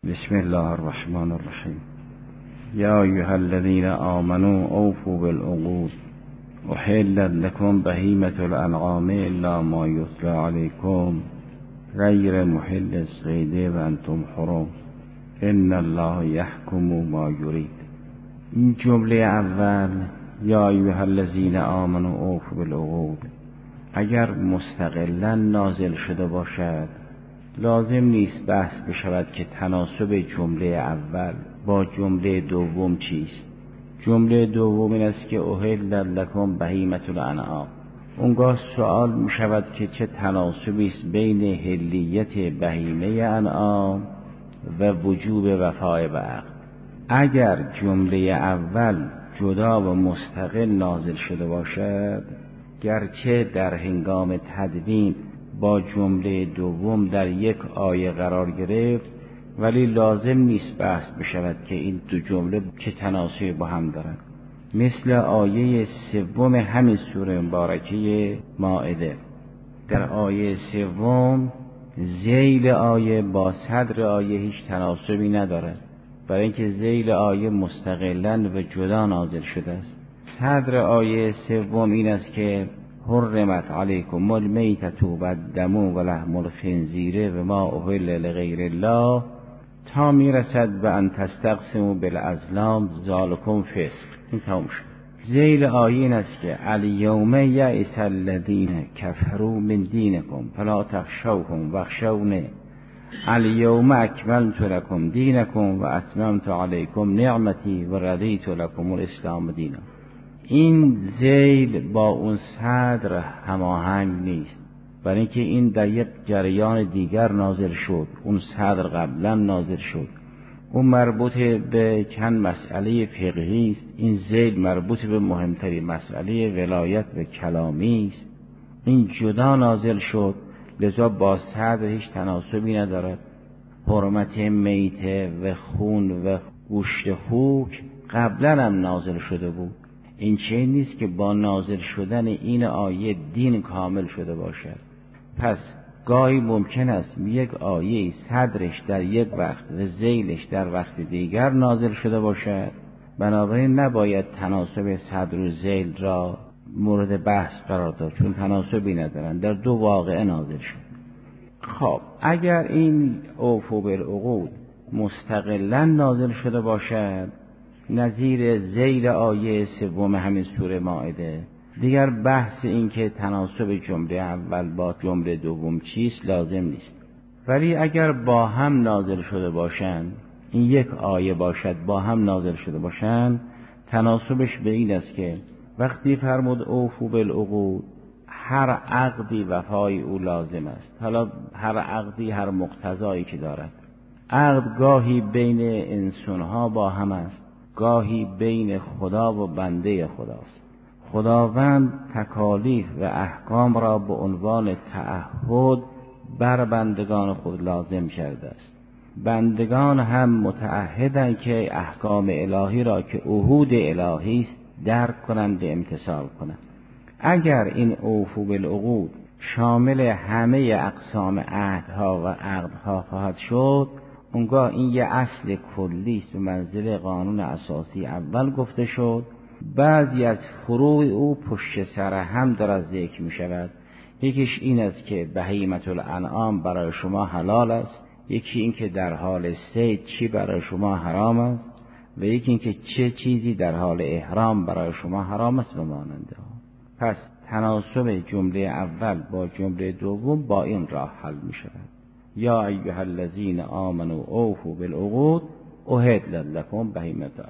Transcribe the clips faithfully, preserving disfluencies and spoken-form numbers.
بسم الله الرحمن الرحیم. یا ایها الذین آمنوا اوفوا بالعقود احلت لكم بهیمة الانعام الا ما یتلی علیکم غیر محل الصید و انتم حرم ان الله یحکم ما یرید. این جمله اول یا ایها الذین آمنوا اوفوا بالعقود اگر مستقلا نازل شده باشد لازم نیست بحث بشود که تناسب جمله اول با جمله دوم چیست. جمله دوم این است که احل لکم بهیمة الانعام. اونگاه سوال می شود که چه تناسبی است بین حلیت بهیمه انعام و وجوب وفای به عقد. اگر جمله اول جدا و مستقل نازل شده باشد گرچه در هنگام تدوین با جمله دوم در یک آیه قرار گرفت ولی لازم نیست بحث بشود که این دو جمله چه تناسبی با هم دارند. مثل آیه سوم همین سوره مبارکه مائده. در آیه سوم ذیل آیه با صدر آیه هیچ تناسبی ندارد، برای اینکه ذیل آیه مستقلاً و جدا نازل شده است. صدر آیه سوم این است که حرمت علیکم المیتة والدم و لحم الخنزیر و ما اهل لغیر الله تا میرسد به ان تستقسموا بالازلام ذالکم فسق. این تمام شد. ذیل آیه این است که الیوم یئس الذین کفروا من دینکم فلا تخشوهم واخشونی الیوم اکملت لکم دینکم و اتممت علیکم نعمتی و رضیت لکم الاسلام دینا. این ذیل با اون صدر هماهنگ نیست، برای اینکه این در یک جریان دیگر نازل شد. اون صدر قبلا نازل شد، اون مربوط به چند مسئله فقهی است. این ذیل مربوط به مهمترین مسئله ولایت و کلامی است. این جدا نازل شد، لذا با صدر هیچ تناسبی ندارد. حرمت میته و خون و گوشت خوک قبلا هم نازل شده بود. این چه نیست که با نازل شدن این آیه دین کامل شده باشد. پس گاهی ممکن است یک آیه صدرش در یک وقت و ذیلش در وقت دیگر نازل شده باشد، بنابراین نباید تناسب صدر و ذیل را مورد بحث قرار داد چون تناسبی ندارند، در دو واقعه نازل شد. خب اگر این اوفوا بالعقود مستقلا نازل شده باشد نظیر ذیل آیه سوم همین سوره مائده، دیگر بحث این که تناسب جمله اول با جمله دوم چیست لازم نیست. ولی اگر با هم نازل شده باشند، این یک آیه باشد با هم نازل شده باشند، تناسبش به این است که وقتی فرمود اوفوا بالعقود هر عقدی وفای او لازم است. حالا هر عقدی هر مقتضایی که دارد. عقد گاهی بین انسانها با هم است، گاهی بین خدا و بنده خداست. خداوند تکالیف و احکام را به عنوان تعهد بر بندگان خود لازم کرده است. بندگان هم متعهدند که احکام الهی را که عهود الهی است درک کنند و امتثال کنند. اگر این اوفوا بالعقود شامل همه اقسام عهدها و عقدها خواهد شد، اونگاه این یه اصل کلی است و منزل قانون اساسی اول گفته شد. بعضی از فروع او پشت سر هم دارد ذکر می شود. یکیش این است که بهیمة الانعام برای شما حلال است، یکی این که در حال صید چی برای شما حرام است و یکی این که چه چیزی در حال احرام برای شما حرام است و ماننده ها. پس تناسب جمله اول با جمله دوم با این راه حل می شود. یا ایها الذین آمنوا اوفوا بالعقود احلت لکم بهیمة الانعام.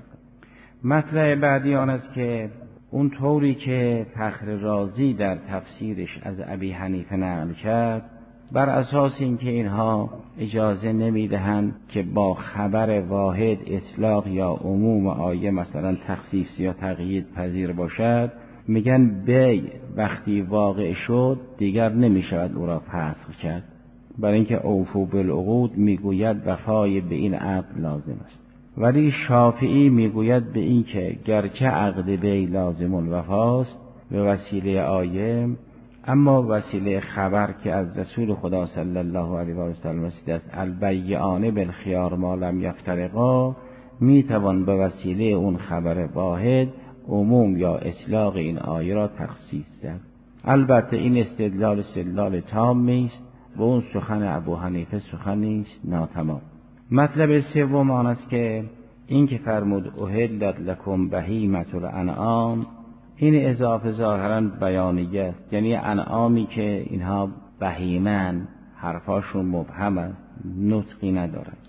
مطلب بعدی آن است که اون طوری که فخر رازی در تفسیرش از ابی حنیفه نقل کرد، بر اساس اینکه اینها اجازه نمیدهند که با خبر واحد اطلاق یا عموم آیه مثلا تخصیص یا تقیید پذیر باشد، میگن بی وقتی واقع شد دیگر نمیشود او را فسخ کرد، برای اینکه اوفوا بالعقود میگوید وفای به این عقد لازم است. ولی شافعی میگوید به این که گرچه عقد بی لازم الوفاست به وسیله آیه، اما وسیله خبر که از رسول خدا صلی الله علیه و سلم رسیده است، البیعان بالخیار ما لم یفترقا، می توان به وسیله اون خبر واحد عموم یا اطلاق این آیه را تخصیص زد. البته این استدلال استدلال تامی است و اون سخن ابو حنیفه سخنی است ناتمام. مطلب سوم آن است که این که فرمود احلت لکم بهیمة الانعام، این اضافه ظاهرا بیانیه است، یعنی انعامی که اینها بهیمن، حرفاشون مبهم است، نطقی ندارد.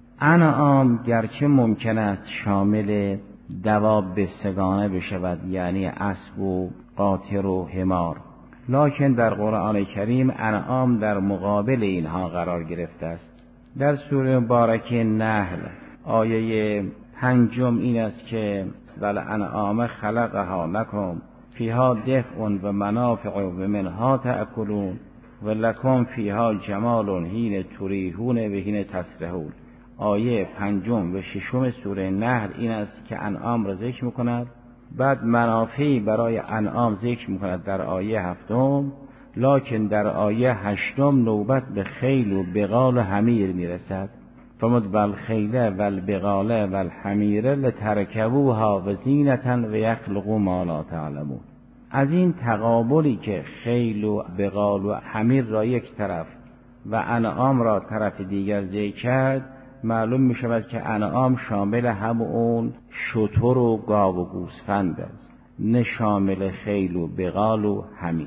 انعام گرچه ممکن است شامل دواب سگانه بشود، یعنی اسب و قاطر و حمار، لکن در قرآن کریم انعام در مقابل اینها قرار گرفته است. در سوره مبارکه نحل آیه پنجم این است که والانعام خلقها لکم فیها دفء و منافع و منها تأکلون و لکم فیها جمال حین تریحون و حین تسرحون. آیه پنجم و ششم سوره نحل این است که انعام را ذکر می‌کند، بعد منافعی برای انعام ذکر می‌کند در آیه هفتم، لکن در آیه هشتم نوبت به خیل و بغال و حمیر میرسد. فرمود والخیل والبغال والحمیر لترکبوها و زینة و یخلق ما لا تعلمون. از این تقابلی که خیل و بغال و حمیر را یک طرف و انعام را طرف دیگر ذکر کرد، معلوم می شود که انعام شامل هم اون شتر و گاو و گوسفند است، نه شامل خیل و بغال و حمیر.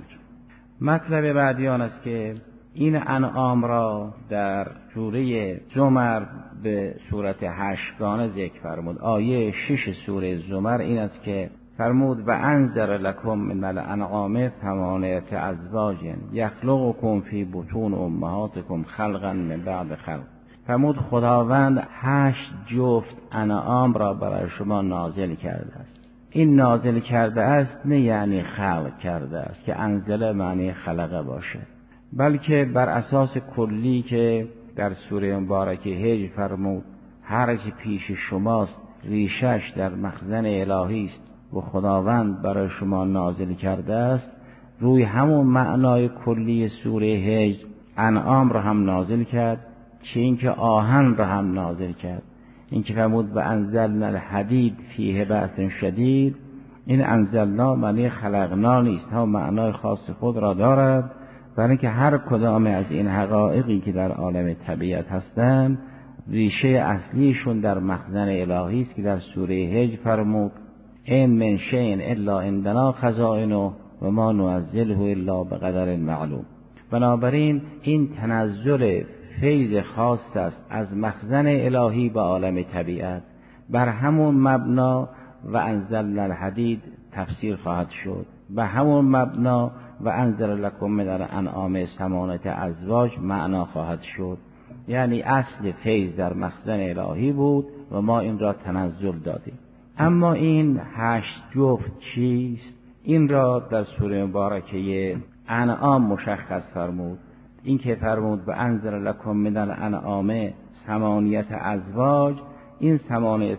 مطلب بعدی آن است که این انعام را در سوره زمر به صورت هشتگانه ذکر فرمود. آیه شش سوره زمر این است که فرمود و انذر لکم من الانعام ثمانیة ازواج یخلقکم فی بطون امهاتکم خلقا من بعد خلق. فرمود خداوند هشت جفت انعام را برای شما نازل کرده است. این نازل کرده است نه یعنی خلق کرده است که انزل معنی خلقه باشه، بلکه بر اساس کلی که در سوره مبارکه هجر فرمود هر چه پیش شماست ریشش در مخزن الهی است و خداوند برای شما نازل کرده است، روی همون معنای کلی سوره هجر انعام را هم نازل کرد، چه اینکه آهن را هم نازل کرد. این که فرمود و انزلنا الحدید فیه بأس شدید، این انزلنا معنی خلقنا نیست، ها معنای خاص خود را دارد، برای اینکه هر کدام از این حقایقی که در عالم طبیعت هستند ریشه اصلیشون در مخزن الهی است که در سوره هجر فرمود این من شیء الا عندنا خزائنه و ما ننزله الا بقدر معلوم. بنابراین این تنزل فیض خاص است از مخزن الهی به عالم طبیعت، بر همون مبنا و انزلنا الحدید تفسیر خواهد شد، به همون مبنا و انزل لکم من الانعام ثمانیة ازواج معنا خواهد شد. یعنی اصل فیض در مخزن الهی بود و ما این را تنزل دادیم. اما این هشت جفت چیست؟ این را در سوره مبارکه انعام مشخص فرمود. این که فرمود و انزل لکم من الانعام ثمانیة ازواج، این ثمانیة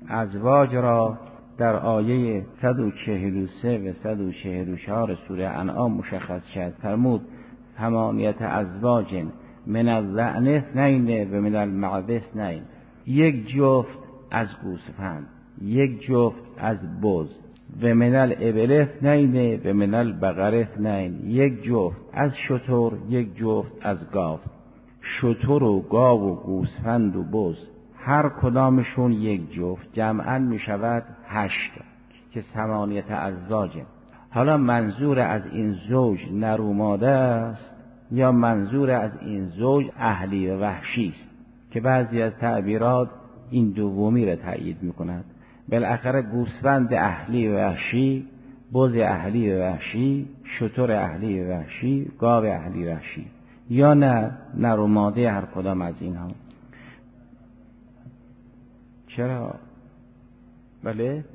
ازواج را در آیه صد و چهل و سه و صد و چهل و چهار سوره انعام مشخص کرد. فرمود ثمانیة ازواج من الضأن اثنین و من المعز اثنین، یک جفت از گوسفند، یک جفت از بز، و من الابل اثنین و من البقر اثنین، یک جفت از شتر، یک جفت از گاو. شتر و گاو و گوسفند و بز هر کدامشون یک جفت، جمعاً می شود هشت که ثمانیة ازواج. حالا منظور از این زوج نر و ماده است یا منظور از این زوج اهلی و وحشی است که بعضی از تعبیرات این دومی را تأیید می کند. بالاخره گوسفند اهلی و وحشی، بز اهلی و وحشی، شتر اهلی و وحشی، گاو اهلی و وحشی، یا نه نر و ماده هر کدام از اینها. چرا؟ بله؟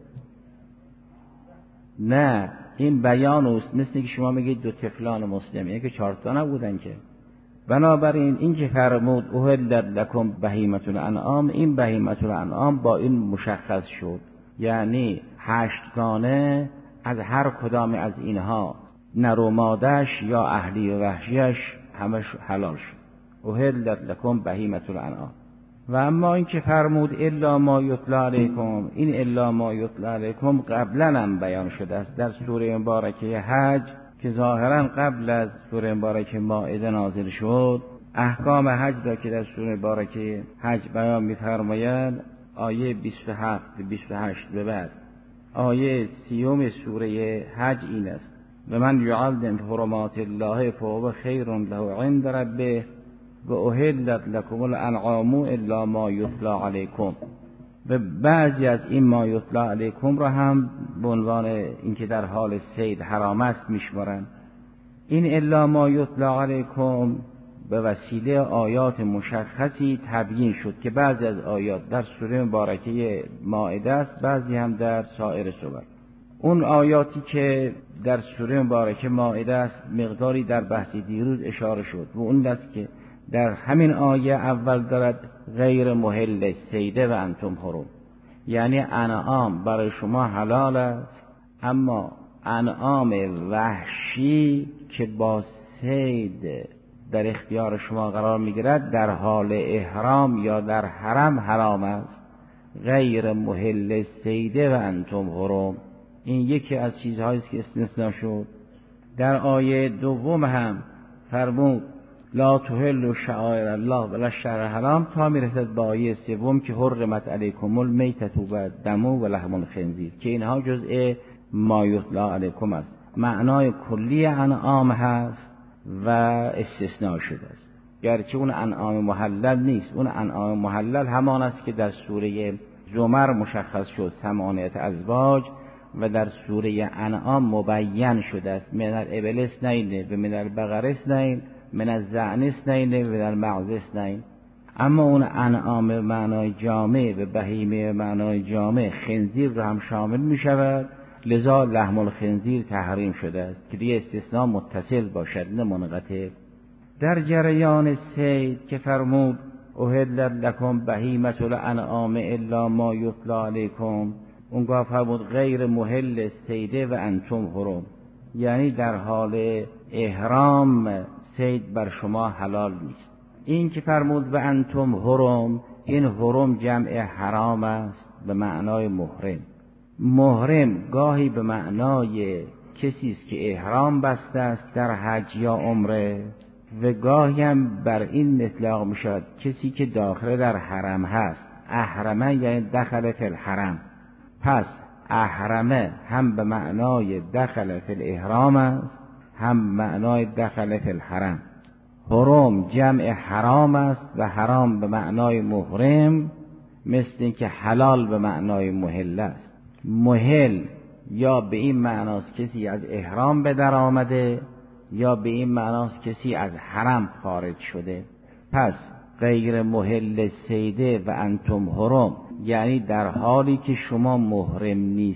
نه، این بیان است، مثل که شما میگید دو طفلان مسلم، یعنی که چهار تا نبودن که. بنابراین این که فرمود احلت لکم بهیمة الانعام، این بهیمة الانعام با این مشخص شد، یعنی هشتگانه از هر کدام از اینها نر و ماده‌اش یا اهلی و وحشیش همش حلال شد. احلت لکم بهیمة الانعام. و اما این که فرمود الا ما یتلی علیکم، این الا ما یتلی علیکم قبلا هم بیان شده است در سوره مبارکه حج که ظاهرا قبل از سوره مبارکه مائده نازل شد. احکام حج را که در سوره مبارکه حج بیان می‌فرماید آیه بیست و هفت به بیست و هشت به بعد آیه سیوم سوره حج این است: و من یعظم حرمات الله فهو خیر له عند ربه و احلت لکم الانعام الا ما یتلی علیکم. و بعضی از این ما یتلی علیکم را هم به عنوان اینکه در حال صید حرام است میشمارند. این الا ما یتلی علیکم به وسیله آیات مشخصی تبیین شد که بعضی از آیات در سوره مبارکه مائده است، بعضی هم در سایر سور. اون آیاتی که در سوره مبارکه مائده است مقداری در بحث دیروز اشاره شد و اون است که در همین آیه اول دارد غیر محل صیده و انتم حرم، یعنی انعام برای شما حلال است، اما انعام وحشی که با صید در اختیار شما قرار میگیرد در حال احرام یا در حرم حرام است. غیر محل صیده و انتم حرم، این یکی از چیزهایی است که استثناء شد. در آیه دوم هم فرمود لا تحلوا شعائر الله ولا الشهر الحرام تا میرسد به آیه سوم که حرمت علیکم المیتة و الدم و لحم الخنزیر، که اینها جزء ما یتلی علیکم است. معنای کلی انعام هست و استثناء شده است، گرچه اون انعام محلل نیست. اون انعام محلل همان است که در سوره زمر مشخص شد ثمانیت ازواج و در سوره انعام مبین شده است من الابل اثنین و من البقر اثنین من الضأن اثنین و من المعز اثنین. اما اون انعام معنای جامع و بهیمه معنای جامع خنزیر را هم شامل می شود، لذا لحم الخنزیر تحریم شده است که دیگه استثناء متصل باشد نه منقطع. در جریان صید که فرمود احلت لکم بهیمة الانعام الا ما یتلی علیکم، اونگاه فرمود غیر محل صیده و انتم حرم، یعنی در حال احرام صید بر شما حلال نیست. این که فرمود و انتم حرم، این حرم جمع حرام است به معنای محرم. محرم گاهی به معنای کسی است که احرام بسته است در حج یا عمره و گاهی هم بر این اطلاق می شود کسی که داخل در حرم هست. احرمه یعنی دخل فی الحرم، پس احرمه هم به معنای دخل فی الاحرام است هم معنای دخل فی الحرم. حرم جمع حرام است و حرام به معنای محرم، مثل این که حلال به معنای محل است. محل یا به این معناست کسی از احرام به در آمده یا به این معناست کسی از حرم خارج شده. پس غیر محل صیده و انتم حرم یعنی در حالی که شما محرم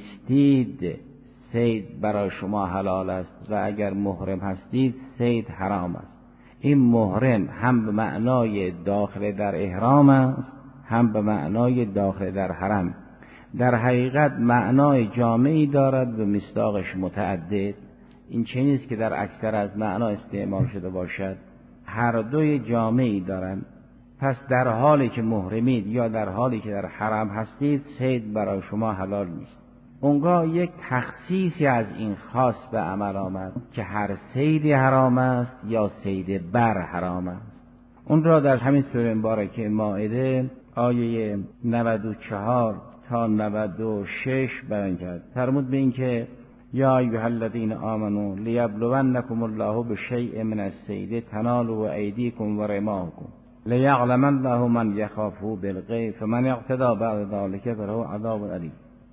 نیستید صید برای شما حلال است و اگر محرم هستید صید حرام است. این محرم هم به معنای داخل در احرام است هم به معنای داخل در حرم. در حقیقت معنای جامعی دارد و مصداقش متعدد. این چه نیست که در اکثر از معنا استعمال شده باشد، هر دوی جامعی دارند. پس در حالی که محرمید یا در حالی که در حرم هستید صید برای شما حلال نیست. اونگاه یک تخصیصی از این خاص به عمل آمد که هر صیدی حرام است یا صید بر حرام است. اون را در همین سوره مبارکه مائده آیه نود و چهار تا نود و شش بیان کرد. فرمود به این که یا ایها الذین آمنوا لیبلونکم الله بشیء من الصید تنالوا ایدیکم و رماحکم لیعلم الله من یخافه بالغیب فمن اعتدی بعد ذلک فله عذاب الیم.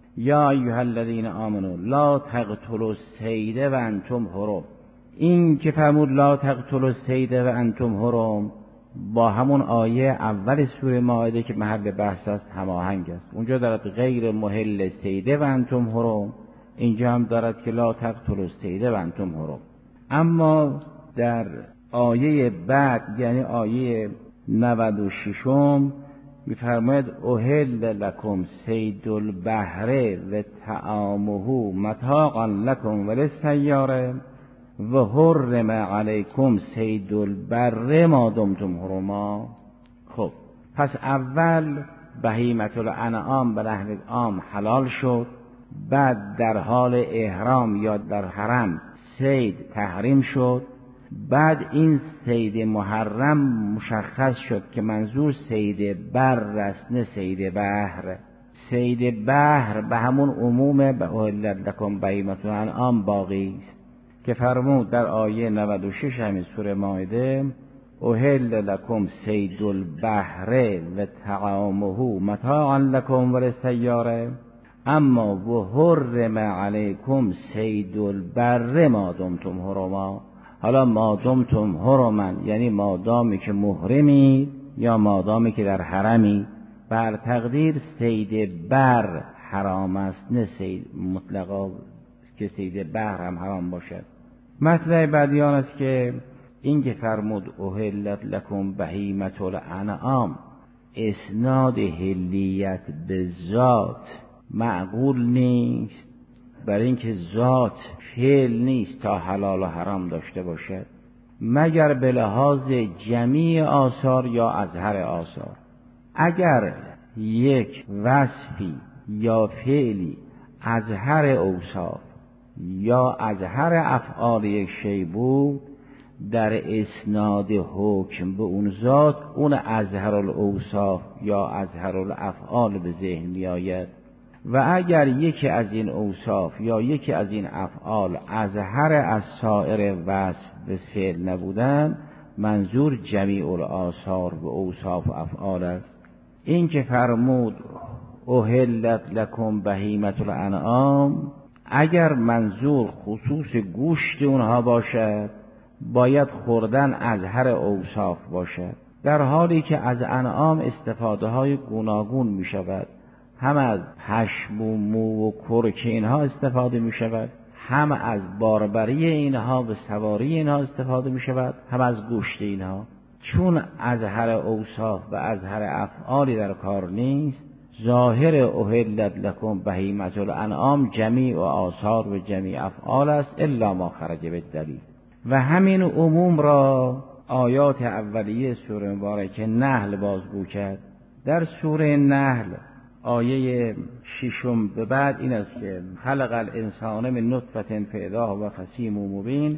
یا ایها الذین آمنوا لا تقتلوا الصید و انتم حرم. این که فرمود لا تقتلوا الصید و انتم حرم با همون آیه اول سوره مائده که محل بحث است هماهنگ است. اونجا دارد غیر محل صید و انتم حرم، اینجا هم دارد که لا تقتلوا الصید و انتم حرم. اما در آیه بعد یعنی آیه نود و شش می‌فرماید احل لکم صید البحر و طعامه متاعا لکم وللسیاره و حرم علیکم صید البر ما دمتم حرما. خب پس اول بهیمة الانعام به نحو عام حلال شد، بعد در حال احرام یا در حرم صید تحریم شد، بعد این صید محرم مشخص شد که منظور صید بر است نه صید بحر. صید بحر به همون عموم به احلت لکم بهیمة الانعام باقی است که فرمود در آیه نود و شش همین سوره مائده احل لکم صید البحر و طعامه متاعا لکم وللسیاره اما و حرم علیکم صید البر ما دمتم حرما. حالا ما دمتم حرما یعنی مادامی که محرمی یا مادامی که در حرمی، بر تقدیر صید بر حرام است نه صید مطلقا که صید بحر هم حرام باشد. مطلب بعدی آن است که این که فرمود احلت لکم بهیمة الانعام اسناد حلیت به ذات معقول نیست، برای اینکه ذات فعل نیست تا حلال و حرام داشته باشد مگر به لحاظ جمیع آثار یا اظهر آثار. اگر یک وصفی یا فعلی اظهر اوصاف یا اظهر افعال یک شی بود، در اسناد حکم به اون ذات اون اظهر الاوصاف یا اظهر الافعال به ذهن می آید. و اگر یکی از این اوصاف یا یکی از این افعال اظهر از سایر وصف به فعل نبودن، منظور جمیع الآثار و اوصاف و افعال است. این که فرمود احلت لکم بهیمة الانعام، اگر منظور خصوص گوشت اونها باشد باید خوردن اظهر اوصاف باشد، در حالی که از انعام استفاده های گوناگون می شود، هم از پشم و مو و کرک اینها استفاده می شود، هم از باربری اینها و سواری اینها استفاده می شود، هم از گوشت اینها. چون اظهر اوصاف و اظهر افعالی در کار نیست، ظاهر احلت لکم بهیمة الانعام جمیع و آثار و جمیع افعال است الا ما خرج بالدلیل. و همین عموم را آیات اولیه سوره مبارکه نحل بازگو کرد. در سوره نحل آیه ششم به بعد این است که خلق الانسان من نطفة فاذا هو خصیم مبین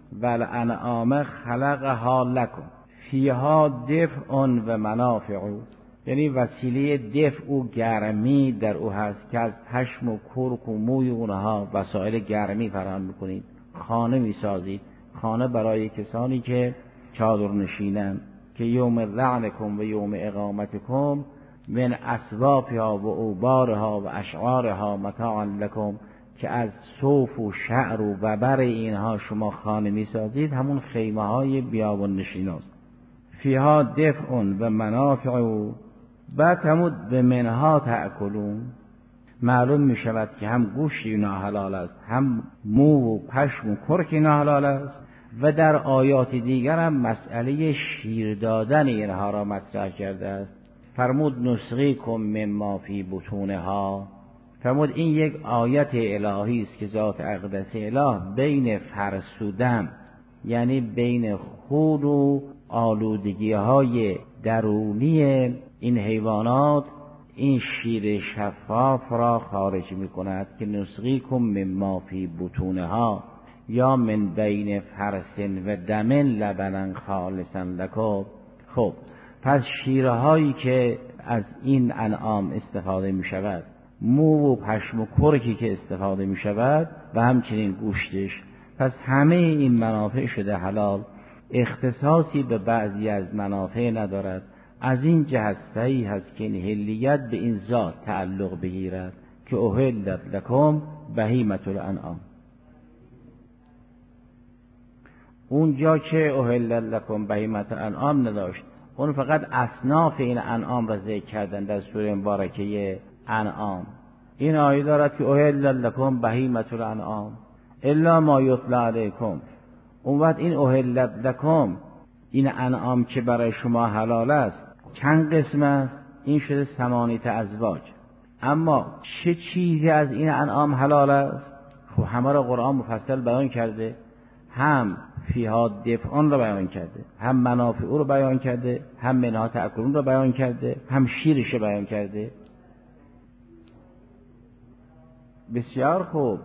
والانعام خلقها لکم فیها دفع و منافع، یعنی وسیله دفع و گرمی در او هست که از پشم و کرک و موی اونها وسایل گرمی فراهم میکنید. خانه میسازید، خانه برای کسانی که چادر نشینن که یوم لعنکم و یوم اقامتکم من اسوافها و اوبارها و اشعارها متاعا لکم، که از صوف و شعر و وبر اینها شما خانه میسازید، همون خیمه های بیابان نشیناست. فیها دفع و منافع، بعد همون به منها تأکلون، معلوم می شود که هم گوشت اینا حلال است، هم مو و پشم و کرک اینا حلال است. و در آیات دیگر هم مسئله شیر دادن اینها را مطرح کرده است. فرمود نسقیکم مما فی بطونها، فرمود این یک آیت الهی است که ذات اقدس اله بین فرسودم، یعنی بین خون و آلودگی های درونی این حیوانات، این شیر شفاف را خارج می کند که نسقیکم مما فی بطونها یا من بین فرس و دم لبنا خالصا لکم. خب پس شیرهایی که از این انعام استفاده می شود، مو و پشم و کرکی که استفاده می شود و همچنین گوشتش، پس همه این منافع شده حلال، اختصاصی به بعضی از منافع ندارد. از این جهت صحیح هست که این حلیت به این ذات تعلق بگیرد که احلت لکم بهیمة الانعام. اونجا که احلت لکم بهیمة الانعام نداشت، اون فقط اصناف این انعام را ذکر کردن در سوره مبارکه انعام. این آیه دارد که احلت لکم بهیمة الانعام الا ما یتلی علیکم. اون وقت این احلت لکم، این انعام که برای شما حلال است، چند قسم است؟ این شده ثمانیت ازواج. اما چه چیزی از این انعام حلال است؟ خب همه را قرآن مفصل بیان کرده. هم فیها دفعان رو بیان کرده، هم منافع رو بیان کرده، هم منها تأکلون رو بیان کرده، هم شیرش رو بیان کرده. بسیار خوب.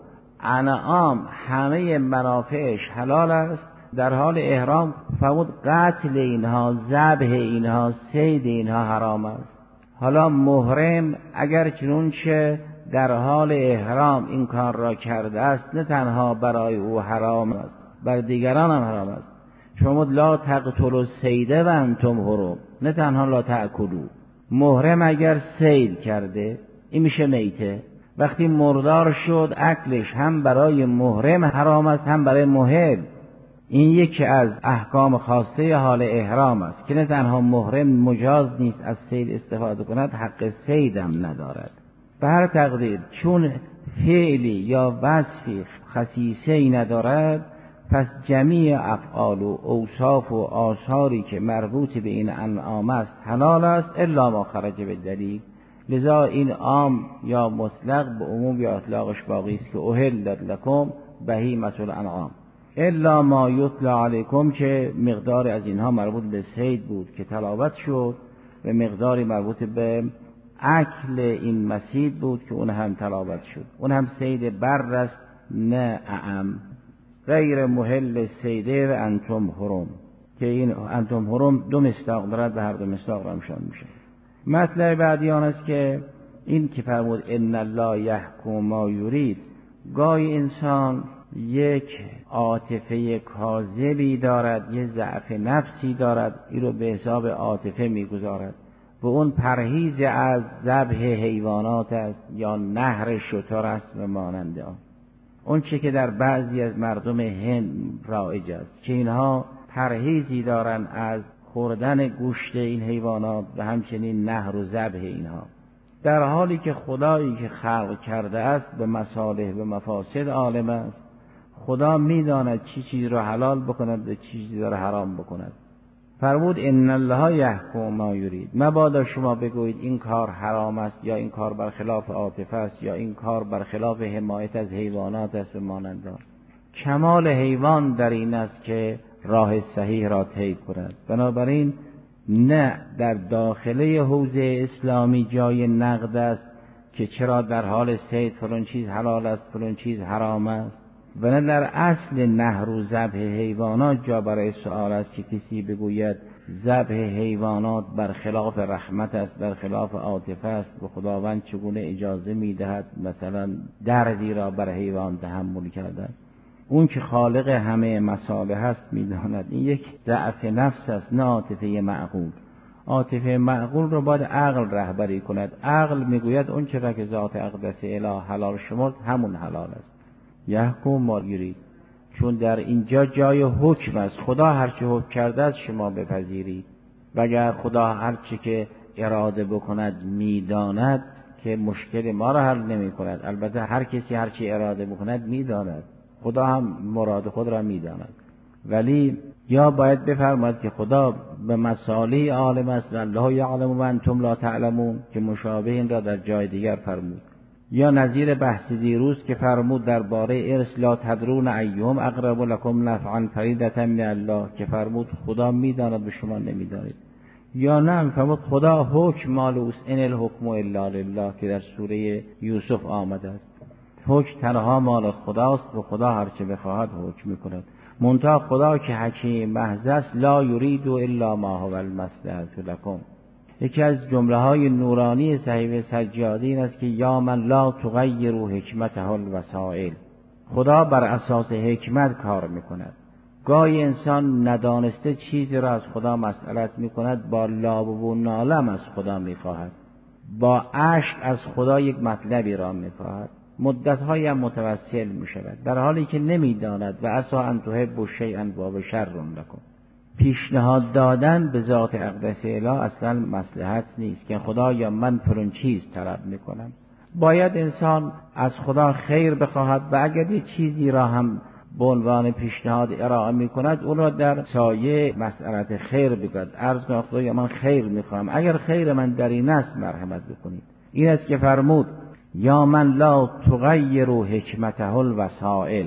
انعام همه منافعش حلال است، در حال احرام فرمود قتل اینها، ذبح اینها، صید اینها حرام است. حالا محرم اگر چنانچه در حال احرام این کار را کرده است، نه تنها برای او حرام است، بر دیگران هم حرام است. فرمود لا تقتلوا الصید و انتم حرم، نه تنها لا تأکلوا. محرم اگر صید کرده این میشه میته، وقتی مردار شد اکلش هم برای محرم حرام است هم برای محل. این یکی از احکام خاصه حال احرام است که نه تنها محرم مجاز نیست از صید استفاده کند، حق صید هم ندارد. به هر تقدیر چون فعلی یا وصفی خصیصه ای ندارد، پس جمیع افعال و اوصاف و آثاری که مربوط به این انعام است حلال است الا ما خرج به دلیل. لذا این عام یا مطلق به عموم یا اطلاقش باقی است که احلت لکم بهیمة الانعام الا ما یتلی علیکم، که مقدار از اینها مربوط به صید بود که تلاوت شد و مقداری مربوط به اکل این مسید بود که اون هم تلاوت شد. اون هم صید بر است نه اعم، غیر محل صیده و انتم حرم، که این انتم حرم دو مصداق دارد و هر دو مصداق را همشان میشه. مطلب بعدی آن است که این که فرمود ان الله یحکم ما یرید، گاهی انسان یک عاطفه کاذبی دارد، یک ضعف نفسی دارد، این رو به حساب عاطفه میگذارد و اون پرهیز از ذبح حیوانات است یا نهر شتر است و مانند آن. اون چه که در بعضی از مردم هند رایج است که اینها پرهیزی دارن از خوردن گوشت این حیوانات و همچنین نهر و ذبح اینها، در حالی که خدایی که خلق کرده است به مصالح و مفاسد عالم است. خدا میداند چی چیز را حلال بکند و چی چیز را حرام بکند. فرمود ان الله یحکم ما یرید، مبادا شما بگویید این کار حرام است یا این کار برخلاف عاطفه است یا این کار برخلاف حمایت از حیوانات است و مانند آن. کمال حیوان در این است که راه صحیح را طی کند. بنابراین نه در داخله حوزه اسلامی جای نقد است که چرا در حال صید فلان چیز حلال است فلان چیز حرام است، و نه در اصل نهر و ذبح حیوانات جا برای سؤال است که کسی بگوید ذبح حیوانات برخلاف رحمت است، برخلاف عاطفه است و خداوند چگونه اجازه میدهد مثلا دردی را بر حیوان تحمل کردن. اون که خالق همه مصالح است میداند این یک ضعف نفس است، نه عاطفه معقول. عاطفه معقول رو باید عقل رهبری کند. عقل میگوید اون چرا که ذات اقدس اله حلال شمرد همون حلال است. یحکم ما یرید، چون در اینجا جای حکم است. خدا هرچی حکم کرده است شما بپذیرید، و اگر خدا هرچی که اراده بکند میداند که مشکل ما را حل نمی کند. البته هر کسی هرچی اراده بکند میداند، خدا هم مراد خود را میداند، ولی یا باید بفرماید که خدا به مصالح عالم است و الله یعلم و انتم لا تعلمون، که مشابه این را در جای دیگر فرمود. یا نظیر بحث دیروز که فرمود درباره ارث لا تدرون ایهم اقرب لکم نفعا فریضة من الله، که فرمود خدا میداند و شما نمیدانید. یا نه فرمود خدا حکم مال اوست، ان الحکم الا لله، که در سوره یوسف آمده است. حکم تنها مال خداست و خدا هرچه بخواهد حکم میکند. منتها خدا که حکیم محض است لا یرید الا ما هو المصلحة لکم. یکی از جمله های نورانی صحیفه سجادی این است که یا من لا تغیر حکمته الوسائل، خدا بر اساس حکمت کار میکند. گاهی انسان ندانسته چیزی را از خدا مسئلت میکند، با لاب و نالم از خدا میخواهد، با اشک از خدا یک مطلبی را میخواهد، مدت‌هایی هم متوسل میشود، در حالی که نمیداند و عسی ان تحبوا شیئا و شر لکم. پیشنهاد دادن به ذات اقدس اله اصلا مصلحت نیست که خدا یا من فلان چیز طلب میکنم. باید انسان از خدا خیر بخواهد و اگر یک چیزی را هم به عنوان پیشنهاد ارائه میکند اون را در سایه مسئلت خیر بگوید. عرض کنم خدا یا من خیر میخوام، اگر خیر من در این است مرحمت بکنید. این است که فرمود یا من لا تغیر حکمته الوسائل،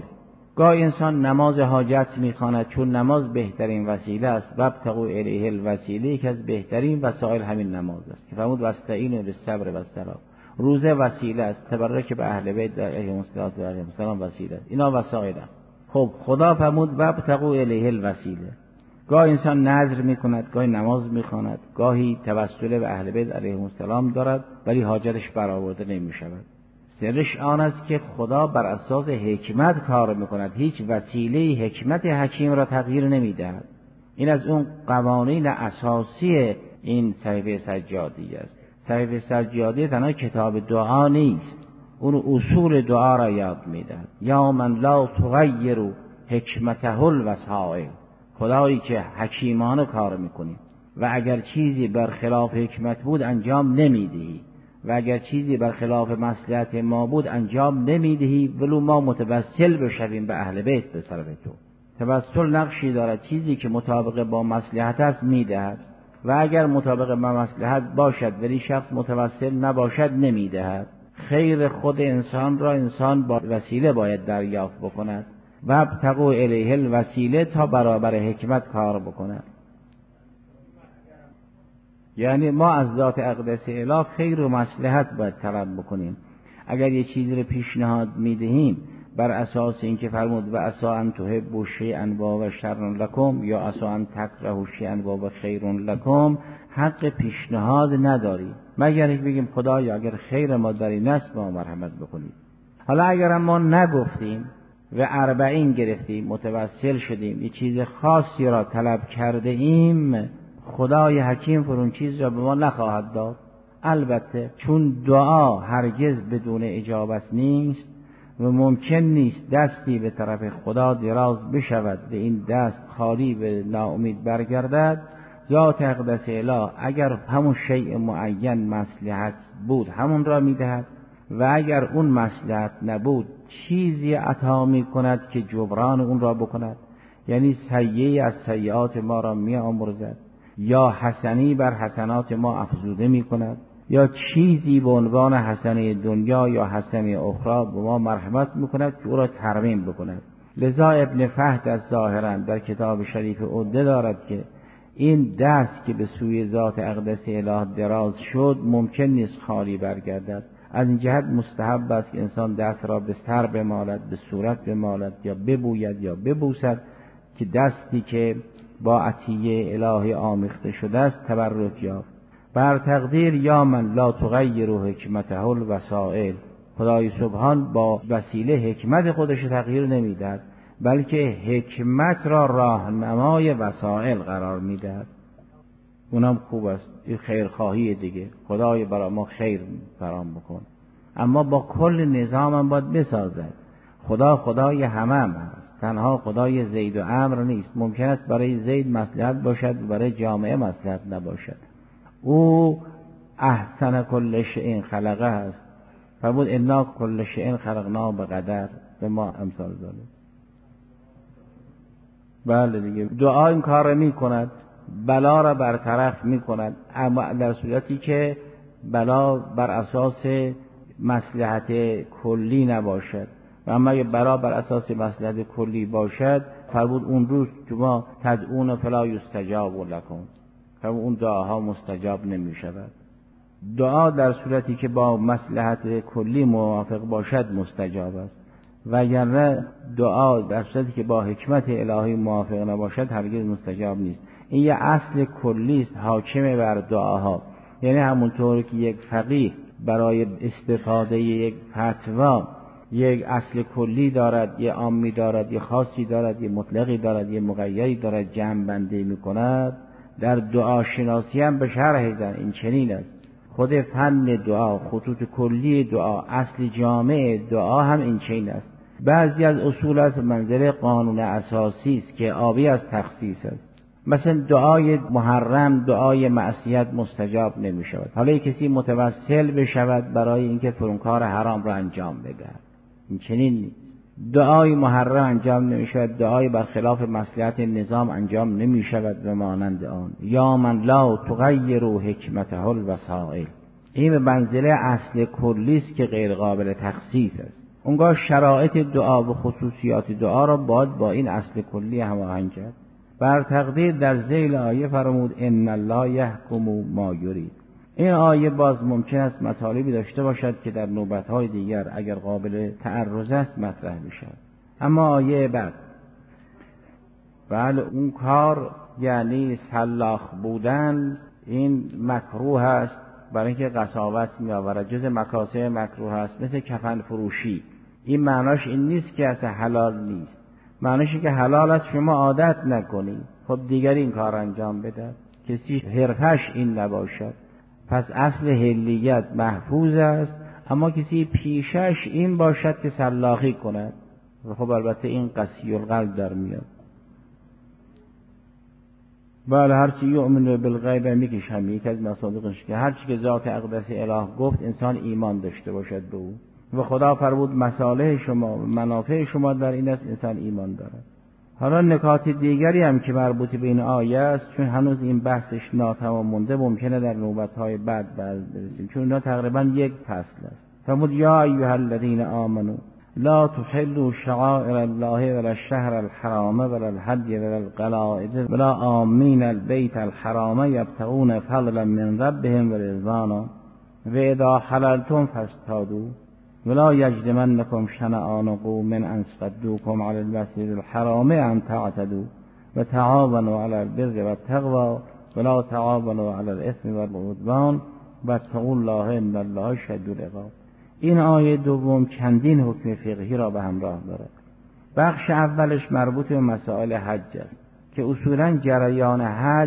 گاهی انسان نماز حاجت میخواند چون نماز بهترین وسیله است. وابتغوا الیه الوسیله، که از بهترین وسایل همین نماز است که فرمود واستعینوا بالصبر والصلاة. روزه وسیله است، تبرک به اهل بیت علیهم السلام وسیله است. اینا وسایل است. خب خدا فرمود وابتغوا الیه الوسیله. گاهی انسان نذر میکند، گاهی نماز میخواند، گاهی توسل به اهل بیت علیهم السلام دارد ولی حاجتش برآورده نمیشود. سرش آن است که خدا بر اساس حکمت کار میکند، هیچ وسیله حکمت حکیم را تغییر نمیدهد. این از اون قوانین اساسی این صحیفه سجادی است. صحیفه سجادی تنها کتاب دعا نیست، اون اصول دعا را یاد میدهد. یا من لا تغیر حکمته الوسائل، خدایی که حکیمانه کار میکنی و اگر چیزی برخلاف حکمت بود انجام نمیدهی و اگر چیزی برخلاف مصلحت ما بود انجام نمیدهی، ولو ما متوسل بشویم به اهل بیت به طرف تو. توسل نقشی دارد، چیزی که مطابق با مصلحت است میدهد و اگر مطابق با مصلحت باشد ولی شخص متوسل نباشد نمیدهد. خیر خود انسان را انسان با وسیله باید دریافت بکند و ابتغوا الیه الوسیله، تا برابر حکمت کار بکند. یعنی ما از ذات اقدس اله خیر و مصلحت باید طلب بکنیم. اگر یه چیزی رو پیشنهاد میدهیم بر اساس اینکه فرمود و عسی ان تحبوا شیئا و شر لکم یا عسی ان تکرهوا شیئا و خیر لکم، حق پیشنهاد نداری مگر اینکه بگیم خدایا اگر خیر ما در این است ما مرحمت بکنید. حالا اگر ما نگفتیم و اربعین گرفتیم، متوسل شدیم، یه چیز خاصی را طلب کرده ایم، خدای حکیم فرون چیز را به ما نخواهد داد. البته چون دعا هرگز بدون اجابت نیست و ممکن نیست دستی به طرف خدا دراز بشود و این دست خالی به ناامید برگردد، ذات اقدس اله اگر همون شیء معین مصلحت بود همون را میدهد و اگر اون مصلحت نبود چیزی عطا میکند که جبران اون را بکند. یعنی سیئه از سیئات ما را می آمرزد یا حسنی بر حسنات ما افزوده می کند یا چیزی به عنوان حسنه دنیا یا حسنه اخرى به ما مرحمت می کند که او را ترمیم بکند. لذا ابن فهد از ظاهرا در کتاب شریف عده دارد که این دست که به سوی ذات اقدس اله دراز شد ممکن نیست خالی برگردد. از این جهت مستحب است که انسان دست را به سر بمالد، به صورت بمالد یا ببوید یا ببوسد که دستی که با عطیه الهی آمیخته شده است تبرک یافت. بر تقدیر یا من لا تغیر حکمته الوسائل، خدای سبحان با وسیله حکمت خودش تغییر نمیدهد بلکه حکمت را راهنمای وسائل قرار میدهد. اونم خوب است، این خیرخواهی دیگه، خدای برای ما خیر فرام بکن. اما با کل نظام هم باید بسازد. خدا خدای همه هم هست، تنها خدای زید و عمرو نیست. ممکن است برای زید مصلحت باشد و برای جامعه مصلحت نباشد. او احسن کل شیء خلقه است، فرمود انا کل شیء خلقناه بقدر، به ما امثال داره. بله دیگه، دعا این کار را می کند، بلا را برطرف می کند، اما در صورتی که بلا بر اساس مصلحت کلی نباشد. و اما اگه بلا بر اساس مصلحت کلی باشد، فرمود اون روز شما تدعون فلا یستجاب لکم، فرمود اون دعاها مستجاب نمی شود. دعا در صورتی که با مصلحت کلی موافق باشد مستجاب است، وگرنه دعا در صورتی که با حکمت الهی موافق نباشد هرگز مستجاب نیست. این یه اصل کلی است حاکم بر دعاها. یعنی همونطور که یک فقیه برای استفاده یک فتوا یک اصل کلی دارد، یه عامی دارد، یه خاصی دارد، یه مطلقی دارد، یه مقیدی دارد، جمع بندی میکند، در دعا شناسی هم به شرح زن این چنین است. خود فن دعا، خطوط کلی دعا، اصل جامع دعا هم این چنین است. بعضی از اصول از منزله قانون اساسی است که آبی از تخصیص است. مثلا دعای محرم، دعای معصیت مستجاب نمی شود. حالا کسی متوسل بشود برای اینکه فرونکار حرام را انجام بدهد، این چنین نیست. دعای محرم انجام نمی شود، دعای برخلاف مصلحت نظام انجام نمی شود و مانند آن. یا من لا تغیر حکمته الوسائل، این به منزله اصل کلی است که غیر قابل تخصیص است. اونگاه شرایط دعا و خصوصیات دعا را باید با این اصل کلی هماهنگ کرد. بر تقدیر در ذیل آیه فرمود ان الله یحکم ما یرید. این آیه باز ممکن است مطالبی داشته باشد که در نوبت‌های دیگر اگر قابل تعرض است مطرح بشود. اما آیه بعد بله اون کار یعنی سلاخ بودن این مکروه است، برای اینکه قساوت می آورد، جز مکاسب مکروه است، مثل کفن فروشی. این معناش این نیست که اصلا حلال نیست، معناش که حلال است شما عادت نکنید، خب دیگر این کار انجام بده، کسی حرفش این نباشد. پس اصل حلیت محفوظ است، اما کسی پیشش این باشد که سلاخی کند، خب البته این قسی القلب در میاد. بله هرچی یؤمن بالغیب میکش هم یک از مصادیقش که هرچی که ذات اقدس اله گفت انسان ایمان داشته باشد به او و خدا فرمود مصالح شما و منافع شما در این است انسان ایمان دارد. حالا نکات دیگری هم که مربوط به این آیه است، چون هنوز این بحثش ناتمام مونده، ممکنه در نوبت‌های بعد برسیم، چون اینا تقریبا یک فصل است. فرمود یا ایها الذین آمنوا لا تحلوا شعائر الله ولا الشهر الحرام ولا الهدي ولا القلائد ولا آمین البيت الحرام يبتغون فضلا من ربهم ورضوانا واذا حللتم فاصطادوا ولا يجرمنكم شنآن قوم ان صدوكم عن المسجد الحرام ان تعتدوا وتعاونوا على البر والتقوى ولا تعاونوا على الاثم والعدوان واتقوا الله ان الله شدید العقاب. این آیه دوم چندین حکم فقهی را به همراه دارد. بخش اولش مربوط به مسائل حج است که اصولا جریان حج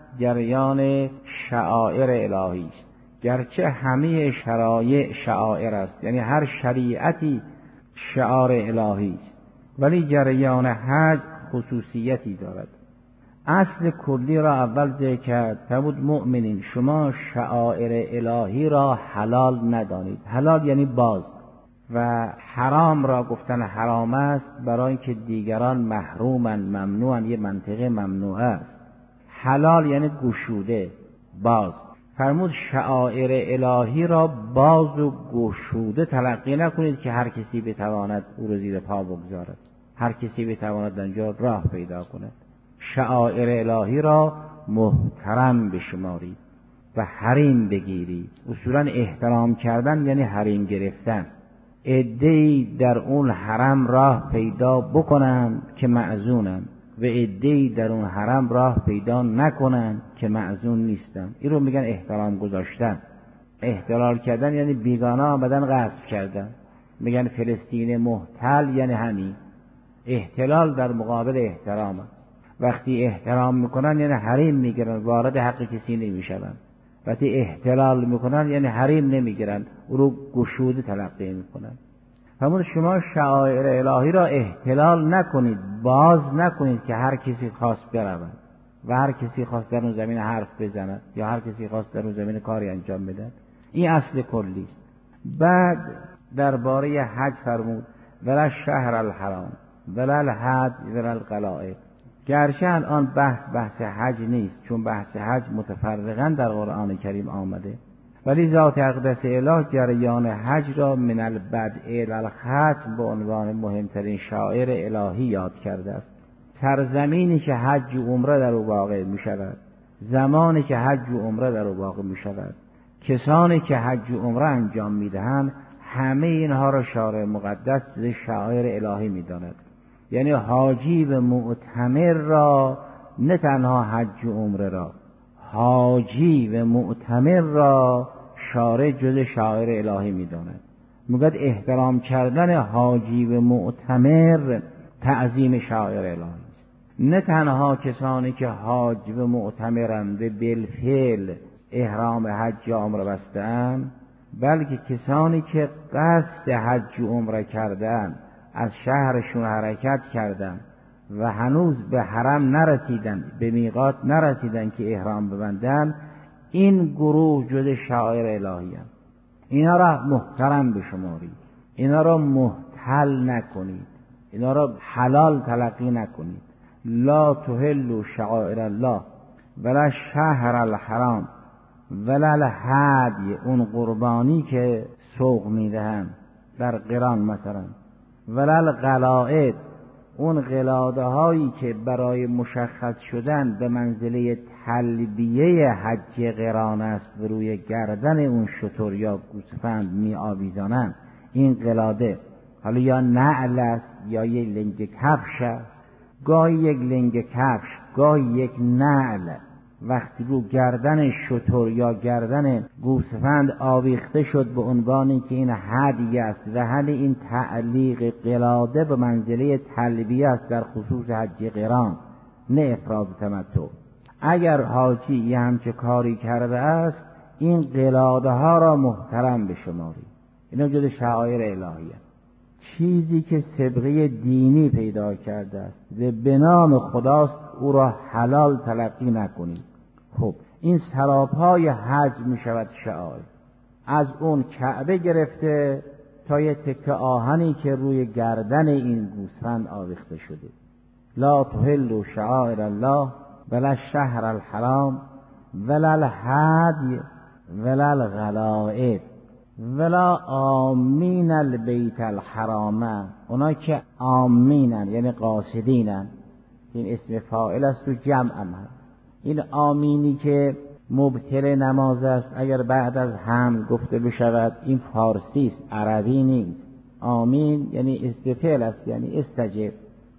جریان شعائر الهی است، گرچه همه شرایع شعائر است، یعنی هر شریعتی شعار الهی است، ولی جریان حج خصوصیتی دارد. اصل کلی را اول ذکر کرد، فرمود مؤمنین شما شعائر الهی را حلال ندانید. حلال یعنی باز، و حرام را گفتن حرام است برای اینکه دیگران محرومن، ممنوعن، یه منطقه ممنوع است. حلال یعنی گشوده، باز. فرمود شعائر الهی را باز و گشوده تلقی نکنید که هر کسی بتواند او را زیر پا بگذارد، هر کسی بتواند آنجا راه پیدا کند. شعائر الهی را محترم بشمارید و حریم بگیرید. اصولا احترام کردن یعنی حریم گرفتن. عده‌ای در اون حرم راه پیدا بکنن که معزونن و عده‌ای در اون حرم راه پیدا نکنن که معزون نیستن. این رو میگن احترام گذاشتن. احتلال کردن یعنی بیگانه آمدن غصب کردن. میگن فلسطین محتل یعنی همین. احتلال در مقابل احترام. وقتی احترام میکنن یعنی حریم میگیرن، وارد حق کسی نمیشن. وقتی احتلال میکنن یعنی حریم نمیگیرن، او رو گشوده تلقی میکنن. همون شما شعائر الهی را احتلال نکنید، باز نکنید که هر کسی خواست برود و هر کسی خواست در اون زمین حرف بزند یا هر کسی خواست در اون زمین کاری انجام بده. این اصل کلی است. بعد درباره حج فرمود ولا شهر الحرام ولا الهدی ولا القلائد. گرچه الان بحث بحث حج نیست، چون بحث حج متفرقاً در قرآن کریم آمده، ولی ذات اقدس اله جریان حج را من البدء الی الختم به عنوان مهمترین شعائر الهی یاد کرده است. سرزمینی که حج و عمره در او واقع می شود، زمانی که حج و عمره در او واقع می شود، کسانی که حج و عمره انجام می دهند، همه اینها را شارع مقدس به شعائر الهی می داند. یعنی حاجی و معتمر را، نه تنها حج و عمره را، حاجی و معتمر را شارع جز شاعر الهی می داند. میگوید احترام کردن حاجی و معتمر تعظیم شاعر الهی است. نه تنها کسانی که حاج و معتمرند و بالفعل احرام حج و عمره بستند، بلکه کسانی که قصد حج و عمره کردند، از شهرشون حرکت کردند و هنوز به حرم نرسیدن، به میقات نرسیدن که احرام ببندن، این گروه جز شاعر الهی هستند. اینا را محترم بشمارید، اینا را محتل نکنید، اینا را حلال تلقی نکنید. لا تحلوا شعائر الله ولا شهر الحرام ولا الهدی، اون قربانی که سوق میدهند، در قران مثلا. ولل قلائد، اون قلاده هایی که برای مشخص شدن به منزله تلبیه حج قران است و روی گردن اون شتر یا گوسفند می آویزانند، این قلاده حالا یا نعل است یا یک لنگ کفش است، گاهی یک لنگ کفش گاهی یک نعل وقتی رو گردن شتر یا گردن گوسفند آویخته شد به عنوانی که این هدیه است و هل این تعلیق قلاده به منزله تلبیه است در خصوص حج قران نه افراد تمتع. اگر حاجی یه همچه کاری کرده است این قلاده ها را محترم بشماری، اینا جز شعائر الهیه. چیزی که سابقه دینی پیدا کرده است و به نام خداست او را حلال تلقی نکنید. خب این سراپای حج می شود شعائر، از اون کعبه گرفته تا یه تکه آهنی که روی گردن این گوسفند آویخته شده. لا تحلوا شعائر الله ولا الشهر الحرام ولا الهدی ولا الغلائد ولا آمین البیت الحرام. اونا که آمینن یعنی قاصدینن، این اسم فاعل است و جمع هم. این آمینی که مبطل نماز است اگر بعد از هم گفته بشود این فارسی است، عربی نیست. آمین یعنی اسم فعل است، یعنی استجب.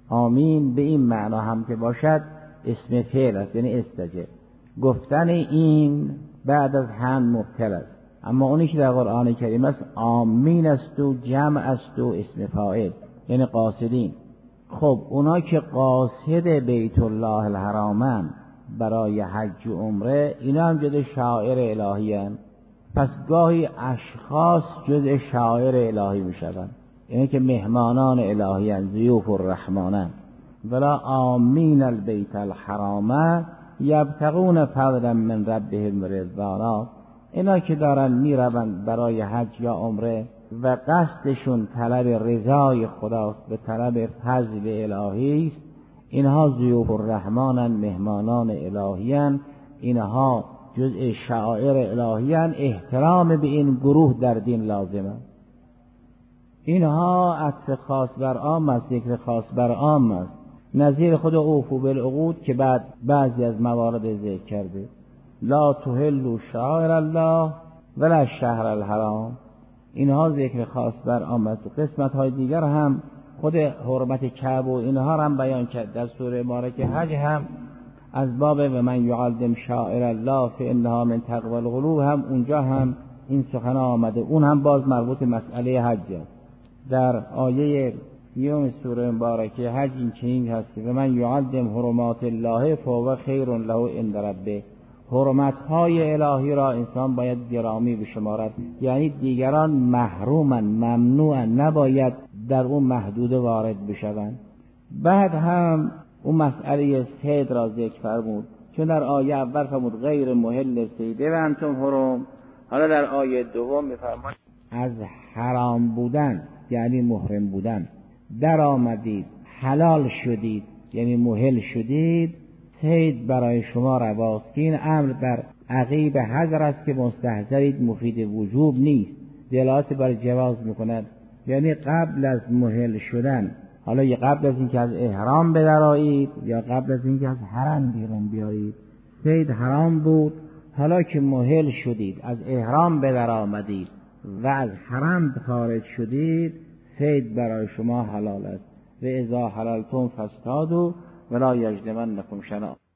آمین به این معنا هم که باشد اسم فعل است، یعنی استجب. گفتن این بعد از هم مبطل است، اما اونی که در قرآن کریم است آمین است و جمع است و اسم فاعل یعنی قاصدین. خب اونا که قاصد بیت الله الحرامن برای حج و عمره، اینا هم جز شعائر الهی هستند. پس گاهی اشخاص جز شعائر الهی می شوند، یعنی که مهمانان الهی هستند، ضیوف الرحمن. ولا آمین البیت الحرام یبتغون فضلا من ربهم رضوانا. اینا که دارن میروند برای حج یا عمره و قصدشون طلب رضای خداست و طلب فضل الهی است، اینها ضیوف الرحمن، مهمانان الهیان. اینها جزء شعائر الهیان. احترام به این گروه در دین لازمه. اینها عطف خاص بر عام است، ذکر خاص بر عام است، نظیر خود اوفوا بالعقود که بعد بعضی از موارد ذکر کرده. لا تحلوا شعائر الله ولا الشهر الحرام، اینها ذکر خاص بر عام است. قسمت های دیگر هم خود حرمت کعبه و اینها هم بیان کرد. در سوره مبارکه حج هم از باب و من یعظم شعائر الله فانها من تقوی القلوب هم اونجا هم این سخن آمده. اون هم باز مربوط مسئله حج است. در آیه یوم سوره مبارکه حج این چنین هست و من یعظم حرمات الله فهو خیر له عند ربه. حرمت های الهی را انسان باید گرامی بشمارد، یعنی دیگران محرومن، ممنوعن، نباید در اون محدوده وارد بشوند. بعد هم اون مسئله صید را ذکر فرمود، چون در آیه اول فرمود غیر محل صیده و انتم حرم. حالا در آیه دوم میفرماید از حرام بودن یعنی محرم بودن در آمدید، حلال شدید یعنی محل شدید، صید برای شما رواست. که این امر در عقیب حضر است که مستحضرید مفید وجوب نیست، دلالت بر جواز میکند. یعنی قبل از محل شدن، حالا یا قبل از اینکه از احرام بدرایید یا قبل از اینکه از حرم بیرون بیایید، صید حرام بود. حالا که محل شدید، از احرام بدر آمدید و از حرم خارج شدید، صید برای شما حلال است. و اذا حللتم فاصطادوا ولا یجرمنکم شنآن